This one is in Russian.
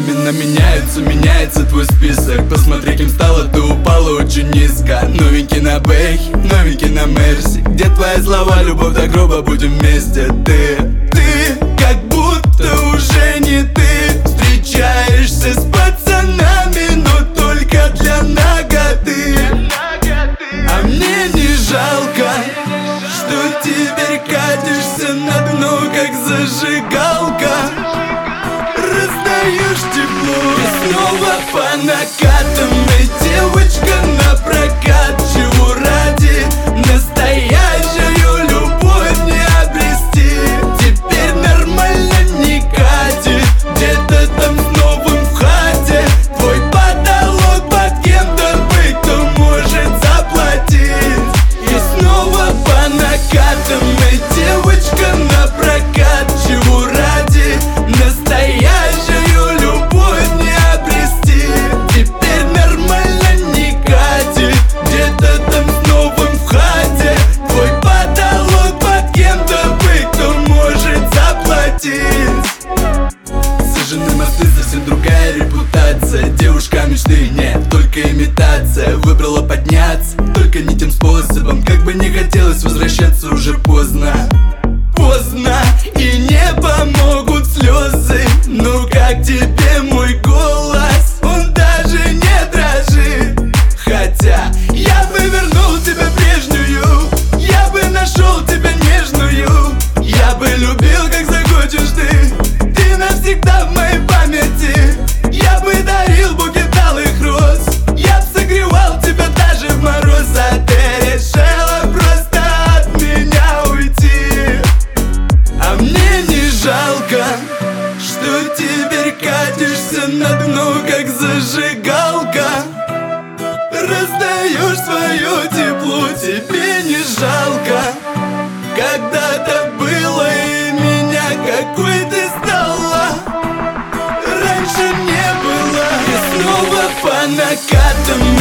времена меняется твой список. Посмотри, кем стала, ты упала очень низко. Новенький на бэхе, новенький на мерси. Где твои слова, любовь до гроба, будем вместе. Ты как будто уже не ты. Встречаешься с пацанами, но только для наготы. А мне не жалко, что теперь катишься на дно, как зажигалка. Раздаешь тепло и снова по накатам. И девочка на прокат, чего ради настоящую любовь не обрести. Теперь нормально не катит, где-то там с новым в хате. Твой потолок под кем-то быть, кто может заплатить. И снова по накатам. И девочка на прокат, чего ради настоящую любовь не обрести. Теперь нормально не катит, где-то там с новым в хате. Твой потолок под кем-то быть, кто может заплатить. Сожжены мосты, совсем другая репутация. Девушка мечты, нет, только имитация. Выбрала подняться, только не тем способом. Как бы не хотелось возвращаться, уже поздно. И не помогут слезы. Ну как тебе мой голос? Он даже не дрожит. Хотя я бы вернул тебя прежнюю, я бы нашел тебя нежную. Я бы любил, как захочешь ты. Ты навсегда в моей памяти. Я бы дарил букет алых роз. Я бы согревал тебя даже в мороз. А ты решила просто от меня уйти. А мне не жалко, что теперь катишься на дно, как зажигалка. Раздаешь свое тепло, тебе не жалко. Когда-то было и меня, какой ты стала, раньше не было. И снова по накатам.